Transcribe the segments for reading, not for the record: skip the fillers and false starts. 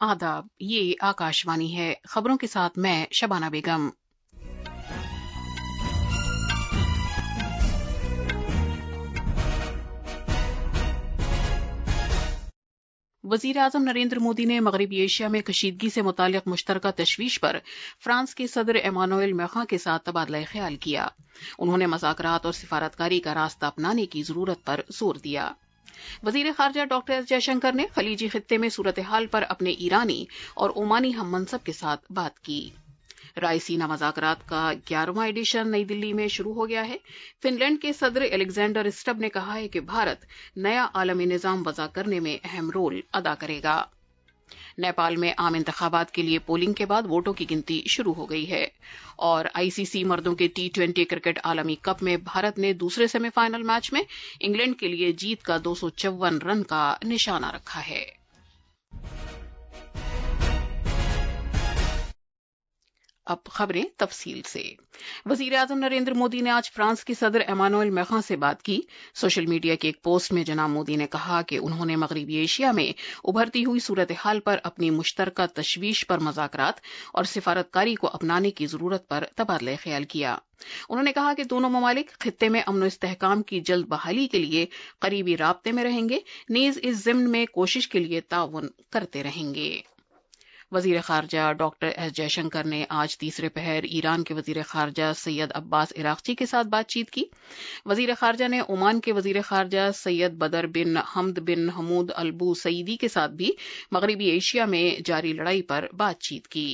आदाब, ये आकाशवाणी है। खबरों के साथ मैं शबाना बेगम। वज़ीर-ए-आज़म नरेंद्र मोदी ने मग़रिबी एशिया में कशीदगी से मुताल्लिक़ मुश्तरका तशवीश पर फ्रांस के सदर एमानुएल मैक्रों के साथ तबादला ख़याल किया। उन्होंने मज़ाकरात और सिफ़ारतकारी का रास्ता अपनाने की ज़रूरत पर जोर दिया। वज़ीर ख़ारजा डॉक्टर एस जयशंकर ने ख़लीजी ख़ित्ते में सूरत हाल पर अपने ईरानी और ओमानी हम मनसब के साथ बात की। रायसीना मज़ाकरात का 11वां एडिशन नई दिल्ली में शुरू हो गया है। फिनलैंड के सदर एलेक्जेंडर स्टब ने कहा है कि भारत नया आलमी निज़ाम वज़ा करने में अहम रोल अदा करेगा। नेपाल में आम इंतखाबात के लिए पोलिंग के बाद वोटों की गिनती शुरू हो गई है। और आईसीसी मर्दों के T20 क्रिकेट आलमी कप में भारत ने दूसरे सेमीफाइनल मैच में इंग्लैंड के लिए जीत का 254 रन का निशाना रखा है। अब खबरें तफसील से। वज़ीर-ए-आज़म नरेंद्र मोदी ने आज फ्रांस के सदर एमानुएल मैक्रों से बात की। सोशल मीडिया के एक पोस्ट में जनाब मोदी ने कहा कि उन्होंने मग़रिबी एशिया में उभरती हुई सूरत हाल पर अपनी मुश्तरका तशवीश पर मज़ाकरात और सिफ़ारतकारी को अपनाने की ज़रूरत पर तबादला ख़याल किया। उन्होंने कहा कि दोनों ममालिक खित्ते में अमन और इस्तेहकाम की जल्द बहाली के लिए करीबी राब्ते में रहेंगे, नीज़ इस ज़िम्न में कोशिश के लिए ताउन करते रहेंगे। वज़ीर ख़ारजा डॉक्टर एस जयशंकर ने आज तीसरे पहर ईरान के वज़ीर ख़ारजा सैयद अब्बास इराक़ची के साथ बातचीत की। वज़ीर ख़ारजा ने ओमान के वज़ीर ख़ारजा सैयद बदर बिन हमद बिन हमूद अल-बू सईदी के साथ भी मग़रिबी एशिया में जारी लड़ाई पर बातचीत की।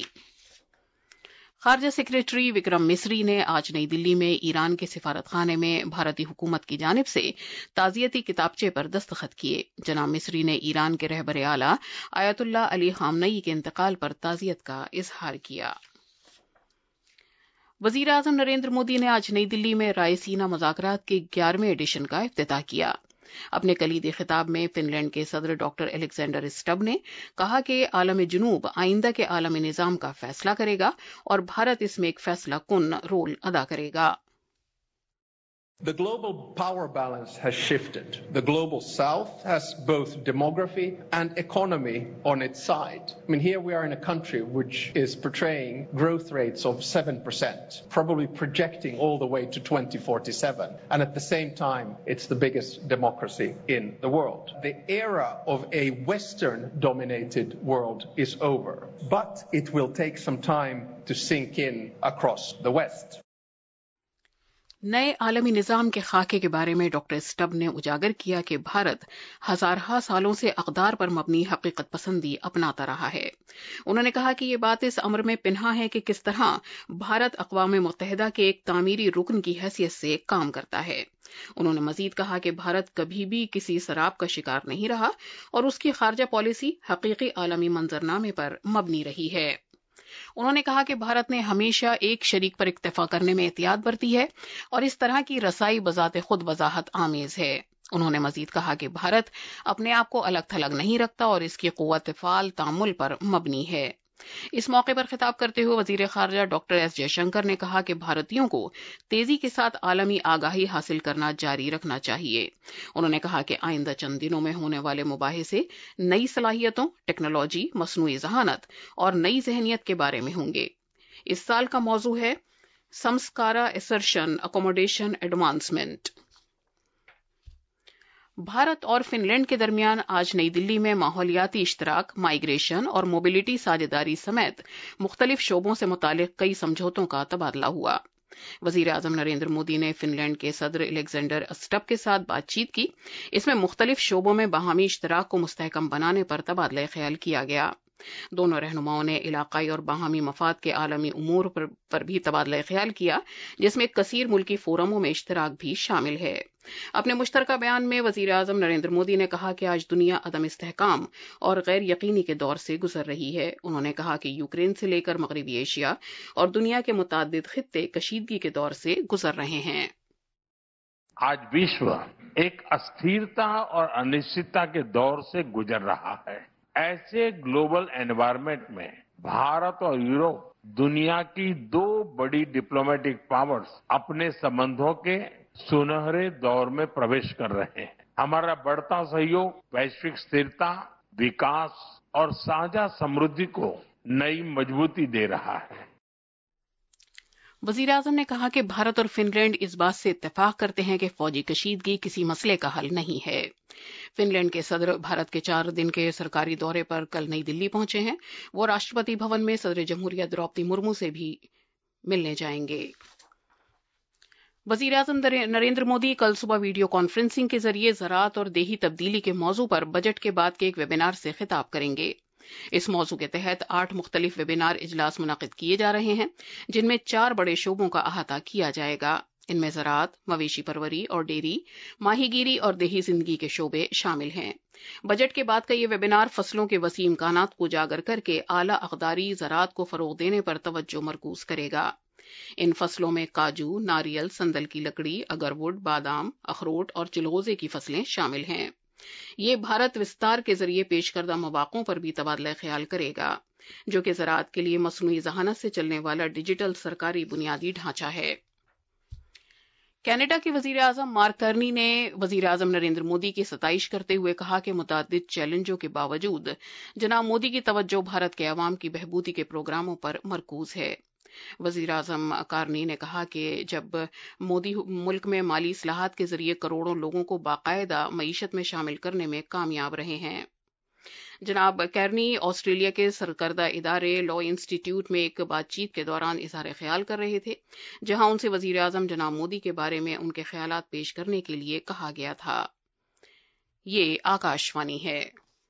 ख़ारजा सेक्रेटरी विक्रम मिस्री ने आज नई दिल्ली में ईरान के सिफारतखाने में भारतीय हुकूमत की जानिब से ताज़ियती किताबचे पर दस्तखत किए। जनाब मिस्री ने ईरान के रहबर आला आयतुल्लाह अली ख़ामनई के इंतकाल पर ताज़ियत का इज़हार किया। वज़ीर-ए-आज़म नरेंद्र मोदी ने आज नई दिल्ली में रायसीना मुज़ाकरात के 11वें एडिशन का इफ्तिताह किया। अपने कलीदी खिताब में फिनलैंड के सदर डॉक्टर एलेक्जेंडर स्टब ने कहा कि आलम जुनूब आइंदा के आलमी निज़ाम का फैसला करेगा और भारत इसमें एक फैसला कुन रोल अदा करेगा। The global power balance has shifted. The global south has both demography and economy on its side. I mean, here we are in a country which is portraying growth rates of 7%, probably projecting all the way to 2047. And at the same time, it's the biggest democracy in the world. The era of a Western-dominated world is over, but it will take some time to sink in across the West. नए आलमी निज़ाम के खाके के बारे में doctor stub ने उजागर किया कि भारत हज़ारहा सालों से अक़दार पर मबनी हकीकत पसंदी अपनाता रहा है। उन्होंने कहा कि ये बात इस अमर में पिन्हा है कि किस तरह भारत अक़वाम मुत्तहिदा के एक तामीरी रुकन की हैसियत से काम करता है। उन्होंने मज़ीद कहा कि भारत कभी भी किसी शराब का शिकार नहीं रहा और उसकी ख़ारजा पॉलिसी हकीकी आलमी मंजरनामे पर मबनी रही है। उन्होंने कहा कि भारत ने हमेशा एक शरीक पर इक्तफा करने में एहतियात बरती है और इस तरह की रसाई बज़ाते खुद वजाहत आमेज है। उन्होंने मजीद कहा कि भारत अपने आप को अलग थलग नहीं रखता और इसकी क़ुव्वत फ़ाल तामुल पर मबनी है। इस मौके पर खिताब करते हुए वज़ीर ख़ारजा डॉक्टर एस जयशंकर ने कहा कि भारतीयों को तेज़ी के साथ आलमी आगाही हासिल करना जारी रखना चाहिए। उन्होंने कहा कि आइंदा चंद दिनों में होने वाले मुबाहिसे नई सलाहियतों, टेक्नोलॉजी, मसनूई ज़हानत और नई ज़हनियत के बारे में होंगे। इस साल का मौजू है संस्कारा असर्शन अकोमोडेशन एडवांसमेंट। भारत और फिनलैंड के दरमियान आज नई दिल्ली में माहौलियाती इश्तराक, माइग्रेशन और मोबिलिटी साझेदारी समेत मुख्तलिफ शोबों से मुतालिक कई समझौतों का तबादला हुआ। वज़ीर-ए-आज़म नरेंद्र मोदी ने फिनलैंड के सदर एलेक्जेंडर स्टब के साथ बातचीत की। इसमें मुख्तलिफ शोबों में बाहमी इश्तराक को मुस्तहकम बनाने पर तबादला ख्याल किया गया। दोनों रहनुमाओं ने इलाकाई और बाहमी मफाद के आलमी उमूर पर भी तबादला ख्याल किया, जिसमें कसीर मुल्की फोरमों में इश्तराक भी शामिल है। अपने मुश्तरका बयान में वज़ीर-ए-आज़म नरेंद्र मोदी ने कहा कि आज दुनिया अदम इस्तेहकाम और गैर यकीनी के दौर से गुजर रही है। उन्होंने कहा कि यूक्रेन से लेकर मग़रिबी एशिया और दुनिया के मुताद्दिद खित्ते कशीदगी के दौर से गुजर रहे हैं। आज विश्व एक अस्थिरता और अनिश्चितता के दौर से गुजर रहा है। ऐसे ग्लोबल एनवायरनमेंट में भारत और यूरोप दुनिया की दो बड़ी डिप्लोमेटिक पावर्स अपने संबंधों के सुनहरे दौर में प्रवेश कर रहे हैं। हमारा बढ़ता सहयोग वैश्विक स्थिरता, विकास और साझा समृद्धि को नई मजबूती दे रहा है। वजीर आजम ने कहा कि भारत और फिनलैंड इस बात से इत्तेफाक करते हैं कि फौजी कशीदगी किसी मसले का हल नहीं है। फिनलैंड के सदर भारत के 4 दिन के सरकारी दौरे पर कल नई दिल्ली पहुंचे हैं। वो राष्ट्रपति भवन में सदर जमहूरिया द्रौपदी मुर्मू से भी मिलने जाएंगे। वजीर आजम नरेंद्र मोदी कल सुबह वीडियो कॉन्फ्रेंसिंग के जरिए ज़राअत और देही तब्दीली के मौजू पर बजट के बाद के एक वेबिनार से खिताब करेंगे। इस मौजू के तहत 8 मुख्तलिफ वेबिनार इजलास मुनक़िद किए जा रहे हैं, जिनमें 4 बड़े शोबों का अहाता किया जाएगा। इनमें ज़राअत, मवेशी परवरी और डेयरी, माहीगीरी और देही जिंदगी के शोबे शामिल हैं। बजट के बाद का ये वेबिनार फसलों के वसी इम्कानात को उजागर करके आला अक़दारी ज़राअत को फ़रोग़ देने पर तवज्जो मरकूज़ करेगा। इन फसलों में काजू, नारियल, संदल की लकड़ी, अगरवुड, बादाम, अखरोट और चिलगोज़े की फसलें शामिल हैं। ये भारत विस्तार के जरिए पेश करदा मौक़ों पर भी तबादला ख्याल करेगा, जो कि ज़राअत के लिए मसनूई ज़हानत से चलने वाला डिजिटल सरकारी बुनियादी ढांचा है। कनाडा के वज़ीर आज़म मार्क कार्नी ने वज़ीर आज़म नरेंद्र मोदी की सताइश करते हुए कहा कि मुतअद्दिद चैलेंजों के बावजूद जनाब मोदी की तवज्जो भारत के अवाम की बहबूदी के प्रोग्रामों पर मरकूज है। वज़ीर आज़म कार्नी ने कहा कि जब मोदी मुल्क में माली इस्लाहात के जरिए करोड़ों लोगों को बाकायदा मईशत में शामिल करने में कामयाब रहे हैं। जनाब कैरनी ऑस्ट्रेलिया के सरकर्दा इदारे लॉ इंस्टीट्यूट में एक बातचीत के दौरान इज़हार ख्याल कर रहे थे, जहां उनसे वज़ीर आज़म जनाब मोदी के बारे में उनके ख्यालात पेश करने के लिए कहा गया था। ये आकाशवाणी है।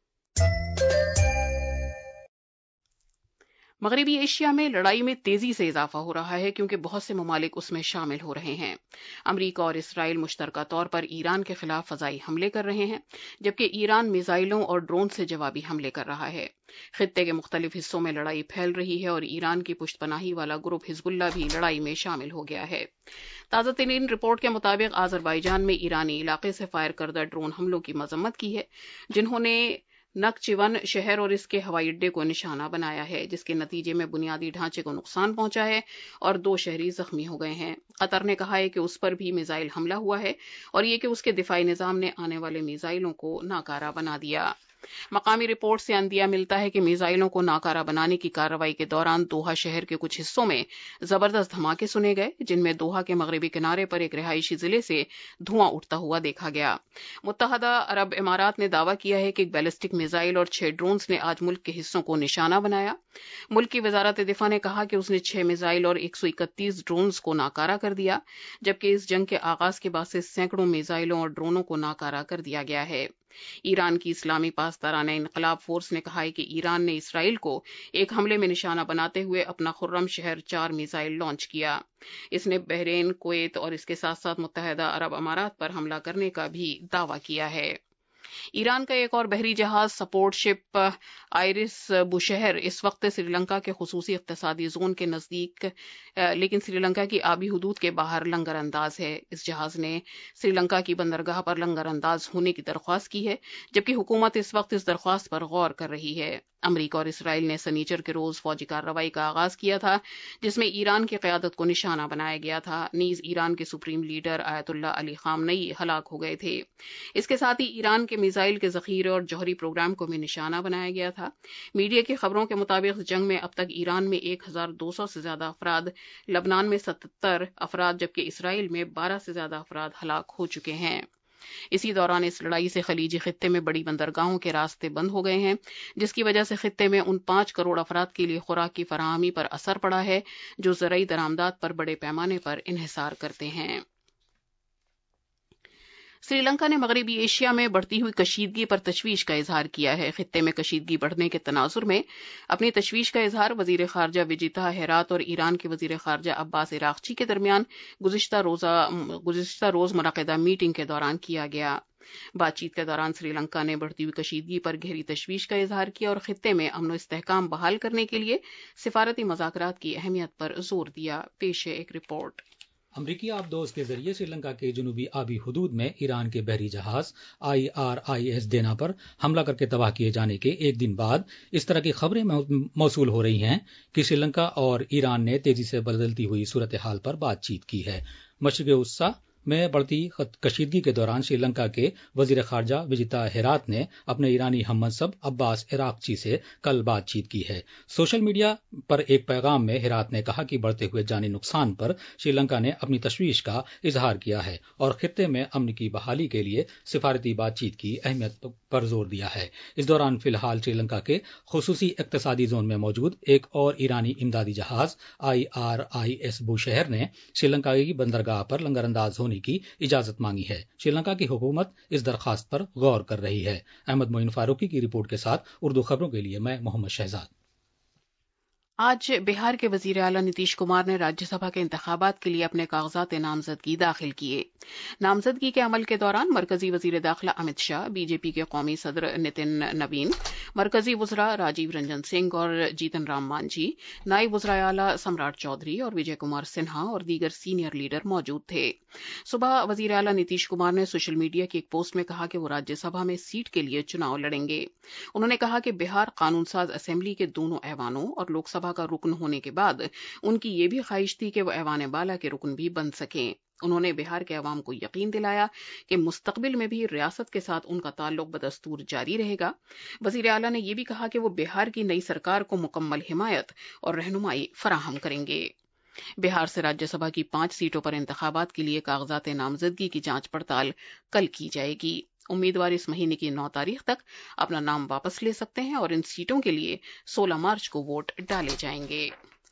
मगरबी एशिया में लड़ाई में तेजी से इजाफा हो रहा है, क्योंकि बहुत से ममालिक उसमें शामिल हो रहे हैं। अमरीका और इसराइल मुश्तरका तौर पर ईरान के खिलाफ फ़ज़ाई हमले कर रहे हैं, जबकि ईरान मिसाइलों और ड्रोन से जवाबी हमले कर रहा है। खित्ते के मुख्तलिफ हिस्सों में लड़ाई फैल रही है और ईरान की पुश्तपनाही वाला ग्रुप हिजबुल्लाह भी लड़ाई में शामिल हो गया है। ताज़ा तरीन रिपोर्ट के मुताबिक आज़रबाईजान में ईरानी इलाके से फायर करदा ड्रोन हमलों की मजम्मत की है, जिन्होंने नक्चिवन शहर और इसके हवाई अड्डे को निशाना बनाया है, जिसके नतीजे में बुनियादी ढांचे को नुकसान पहुंचा है और 2 शहरी जख्मी हो गए हैं। कतर ने कहा है कि उस पर भी मिसाइल हमला हुआ है और ये कि उसके दिफाई निज़ाम ने आने वाले मिसाइलों को नाकारा बना दिया। मकामी रिपोर्ट से अंदिया मिलता है कि मिसाइलों को नाकारा बनाने की कार्रवाई के दौरान दोहा शहर के कुछ हिस्सों में जबरदस्त धमाके सुने गए, जिनमें दोहा के मगरबी किनारे पर एक रिहायशी जिले से धुआं उठता हुआ देखा गया। मुत्तहदा अरब इमारात ने दावा किया है कि एक बैलिस्टिक मिसाइल और 6 ड्रोन्स ने आज मुल्क के हिस्सों को निशाना बनाया। मुल्क की वजारत दिफा ने कहा कि उसने 6 मिसाइल और 131 ड्रोन्स को नाकारा कर दिया, जबकि इस जंग के आगाज के बाद से सैकड़ों मिसाइलों और ड्रोनों को नाकारा कर दिया गया है। ईरान की इस्लामी पासदाराना इनकलाब फोर्स ने कहा है कि ईरान ने इसराइल को एक हमले में निशाना बनाते हुए अपना खुर्रम शहर 4 मिसाइल लॉन्च किया। इसने बहरीन, कुवैत और इसके साथ साथ मुत्तहदा अरब अमारात पर हमला करने का भी दावा किया है। ईरान का एक और बहरी जहाज सपोर्ट शिप आयरिस बुशहर इस वक्त श्रीलंका के खुसूसी इक्तिसादी जोन के नज़दीक लेकिन श्रीलंका की आबी हुदूद के बाहर लंगर अंदाज है। इस जहाज ने श्रीलंका की बंदरगाह पर लंगर अंदाज होने की दरख्वास्त की है, जबकि हुकूमत इस वक्त इस दरख्वास्त पर गौर कर रही है। अमरीका और इसराइल ने सनीचर के रोज फौजी कार्रवाई का आगाज किया था, जिसमें ईरान की क़यादत को निशाना बनाया गया था। नीज ईरान के supreme leader Ayatollah Ali Khamenei हलाक हो गए थे। इसके साथ ही ईरान के मिसाइल के ज़ख़ीरे और जौहरी प्रोग्राम को भी निशाना बनाया गया था। मीडिया की खबरों के मुताबिक जंग में अब तक ईरान में 1200 से ज्यादा अफराद, लबनान में 77 अफराद, जबकि इसराइल में 12 से ज्यादा अफराद हलाक हो चुके हैं। इसी दौरान इस लड़ाई से खलीजी खित्ते में बड़ी बंदरगाहों के रास्ते बंद हो गए हैं, जिसकी वजह से खित्ते में उन 5 करोड़ अफराद के लिए खुराक की फराहमी पर असर पड़ा है, जो ज़रई दरामदात पर बड़े पैमाने पर इन्हिसार करते हैं। श्रीलंका ने मगरबी एशिया में बढ़ती हुई कशीदगी पर तशवीश का इजहार किया है। खित्ते में कशीदगी बढ़ने के तनाजुर में अपनी तशवीश का इजहार वजीर खारजा विजिता हेरात और ईरान के वजीर खारजा अब्बास इराक़ची के दरमियान गुज़िश्ता रोज़ मुनक़िदा मीटिंग के दौरान किया गया। बातचीत के दौरान श्रीलंका ने बढ़ती हुई कशीदगी पर गहरी तशवीश का इजहार किया और खित्ते में अमन व इस्तेहकाम बहाल करने के लिए सिफारती मज़ाकरात की अहमियत पर जोर दिया। पेश है एक रिपोर्ट। अमरीकी आबदोज के जरिए श्रीलंका के जनूबी आबी हुदूद में ईरान के बहरी जहाज IRIS देना पर हमला करके तबाह किए जाने के एक दिन बाद इस तरह की खबरें मौसूल हो रही हैं कि श्रीलंका और ईरान ने तेजी से बदलती हुई सूरत हाल पर बातचीत की है। मशरिक़ वस्ता میں بڑھتی کشیدگی کے دوران سری لنکا کے وزیر خارجہ وجیتا ہیرات نے اپنے ایرانی ہم منصب عباس عراقچی سے کل بات چیت کی ہے۔ سوشل میڈیا پر ایک پیغام میں ہیرات نے کہا کہ بڑھتے ہوئے جانی نقصان پر سری لنکا نے اپنی تشویش کا اظہار کیا ہے اور خطے میں امن کی بحالی کے لیے سفارتی بات چیت کی اہمیت پر زور دیا ہے۔ اس دوران فی الحال سری لنکا کے خصوصی اقتصادی زون میں موجود ایک اور ایرانی امدادی جہاز IRIS بوشہر نے سری لنکا کی بندرگاہ پر لنگر انداز ہونے کی اجازت مانگی ہے۔ سری لنکا کی حکومت اس درخواست پر غور کر رہی ہے۔ احمد معین فاروقی کی رپورٹ کے ساتھ اردو خبروں کے لیے میں محمد شہزاد۔ آج بہار کے وزیر اعلیٰ نتیش کمار نے راجیہ سبھا کے انتخابات کے لیے اپنے کاغذات نامزدگی داخل کیے۔ نامزدگی کے عمل کے دوران مرکزی وزیر داخلہ امت شاہ، بی جے پی کے قومی صدر نتن نوین، مرکزی وزراء راجیو رنجن سنگھ اور جیتن رام مانجھی، نائب وزرائے اعلیٰ سمراٹ چودھری اور وجے کمار سنہا اور دیگر سینئر لیڈر موجود تھے۔ صبح وزیر اعلیٰ نتیش کمار نے سوشل میڈیا کی ایک پوسٹ میں کہا کہ وہ راجیہ سبھا میں سیٹ کے لیے چناؤ لڑیں گے۔ انہوں نے کہا کہ بہار قانون ساز اسمبلی کے دونوں ایوانوں اور لوک سبھا کا رکن ہونے کے بعد ان کی یہ بھی خواہش تھی کہ وہ ایوان بالا کے رکن بھی بن سکیں۔ انہوں نے بہار کے عوام کو یقین دلایا کہ مستقبل میں بھی ریاست کے ساتھ ان کا تعلق بدستور جاری رہے گا۔ وزیر اعلیٰ نے یہ بھی کہا کہ وہ بہار کی نئی سرکار کو مکمل حمایت اور رہنمائی فراہم کریں گے۔ بہار سے راجیہ سبھا کی 5 سیٹوں پر انتخابات کے لیے کاغذات نامزدگی کی جانچ پڑتال کل کی جائے گی۔ امیدوار اس مہینے کی 9 تاریخ تک اپنا نام واپس لے سکتے ہیں اور ان سیٹوں کے لیے 16 مارچ کو ووٹ ڈالے جائیں گے۔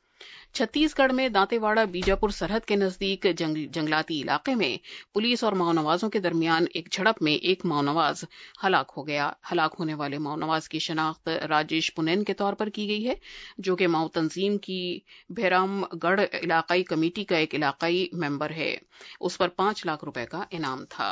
چھتیس گڑھ میں دانتے واڑہ بیجاپور سرحد کے نزدیک جنگلاتی علاقے میں پولیس اور ماؤنوازوں کے درمیان ایک جھڑپ میں ایک ماؤنواز ہلاک ہو گیا۔ ہلاک ہونے والے ماؤنواز کی شناخت راجیش پونین کے طور پر کی گئی ہے، جو کہ ماؤ تنظیم کی بھیرام گڑھ علاقائی کمیٹی کا ایک علاقائی ممبر ہے۔ اس پر 5 لاکھ روپے کا انعام تھا۔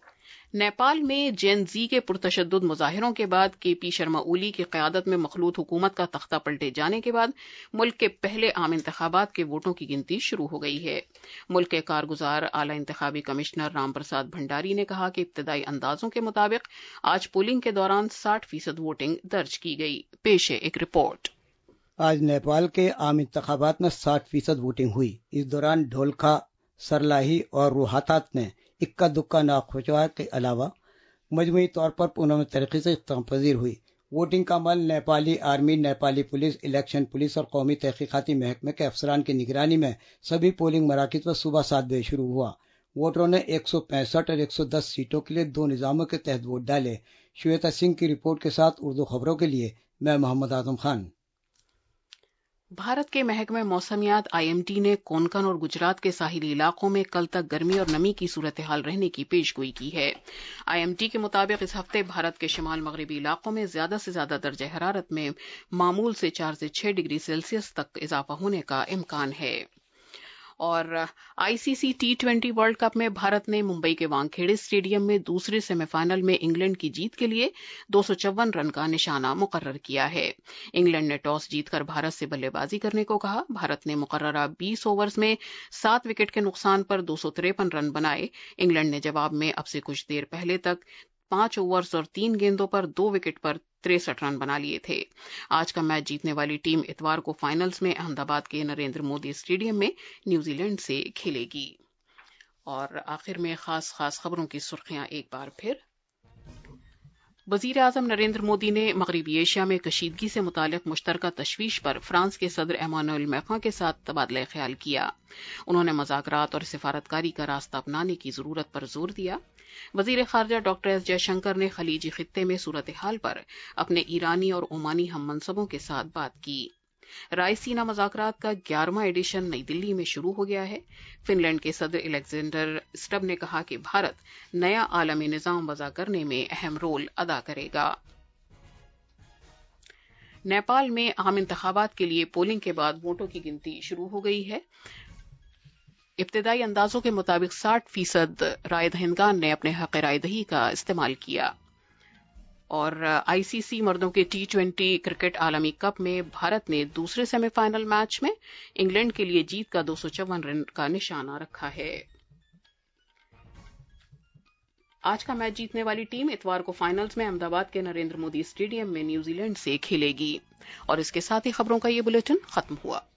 نیپال میں جین زی کے پرتشدد مظاہروں کے بعد کے پی شرما اولی کی قیادت میں مخلوط حکومت کا تختہ پلٹے جانے کے بعد ملک کے پہلے عام انتخابات کے ووٹوں کی گنتی شروع ہو گئی ہے۔ ملک کے کارگزار اعلی انتخابی کمشنر رام پرساد بھنڈاری نے کہا کہ ابتدائی اندازوں کے مطابق آج پولنگ کے دوران 60% ووٹنگ درج کی گئی۔ پیش ہے ایک رپورٹ۔ آج نیپال کے عام انتخابات میں 60% ووٹنگ ہوئی۔ اس دوران ڈھولکا، سرلاہی اور روہتات میں اکا دکا ناخوشگوار کے علاوہ مجموعی طور پر پرامن طریقے سے اختتام پذیر ہوئی۔ ووٹنگ کا عمل Nepali army, Nepali police, election police اور قومی تحقیقاتی محکمے کے افسران کی نگرانی میں سبھی پولنگ مراکز پر صبح 7 بجے شروع ہوا۔ ووٹروں نے 165 اور 110 سیٹوں کے لیے 2 نظاموں کے تحت ووٹ ڈالے۔ شویتا سنگھ کی رپورٹ کے ساتھ اردو خبروں کے لیے میں محمد اعظم خان۔ بھارت کے محکمہ موسمیات IMD نے کونکن اور گجرات کے ساحلی علاقوں میں کل تک گرمی اور نمی کی صورتحال رہنے کی پیش گوئی کی ہے۔ IMD کے مطابق اس ہفتے بھارت کے شمال مغربی علاقوں میں زیادہ سے زیادہ درجہ حرارت میں معمول سے 4 سے 6 ڈگری سیلسیس تک اضافہ ہونے کا امکان ہے۔ اور ICC T20 ورلڈ کپ میں بھارت نے ممبئی کے وانکھیڑے اسٹیڈیم میں دوسرے سیمی فائنل میں انگلینڈ کی جیت کے لیے 254 رن کا نشانہ مقرر کیا ہے۔ انگلینڈ نے ٹاس جیت کر بھارت سے بلے بازی کرنے کو کہا۔ بھارت نے مقررہ 20 اوورز میں 7 وکٹ کے نقصان پر 253 رن بنائے۔ انگلینڈ نے جواب میں اب سے کچھ دیر پہلے تک 5 اوورز اور 3 گیندوں پر 2 وکٹ پر 63 رن بنا لیے تھے۔ آج کا میچ جیتنے والی ٹیم اتوار کو فائنلز میں احمد آباد کے نریندر مودی اسٹیڈیم میں نیوزی لینڈ سے کھیلے گی۔ اور آخر میں خاص خبروں کی سرخیاں ایک بار پھر۔ وزیر اعظم نریندر مودی نے مغربی ایشیا میں کشیدگی سے متعلق مشترکہ تشویش پر فرانس کے صدر ایمانوئل میخواں کے ساتھ تبادلہ خیال کیا۔ انہوں نے مذاکرات اور سفارتکاری کا راستہ اپنانے کی ضرورت پر زور دیا۔ وزیر خارجہ ڈاکٹر ایس جے شنکر نے خلیجی خطے میں صورتحال پر اپنے ایرانی اور عمانی ہم منصبوں کے ساتھ بات کی۔ رائسینا مذاکرات کا 11واں ایڈیشن نئی دلی میں شروع ہو گیا ہے۔ فن لینڈ کے صدر الیگزینڈر اسٹب نے کہا کہ بھارت نیا عالمی نظام وضع کرنے میں اہم رول ادا کرے گا۔ نیپال میں عام انتخابات کے لیے پولنگ کے بعد ووٹوں کی گنتی شروع ہو گئی ہے۔ ابتدائی اندازوں کے مطابق 60% رائے دہندگان نے اپنے حق رائے دہی کا استعمال کیا۔ اور ICC مردوں کے T20 کرکٹ عالمی کپ میں بھارت نے دوسرے سیمی فائنل میچ میں انگلینڈ کے لیے جیت کا 254 رن کا نشانہ رکھا ہے۔ آج کا میچ جیتنے والی ٹیم اتوار کو فائنلز میں احمد آباد کے نریندر مودی اسٹیڈیم میں نیوزی لینڈ سے کھیلے گی۔ اور اس کے ساتھ ہی خبروں کا یہ بلیٹن ختم ہوا۔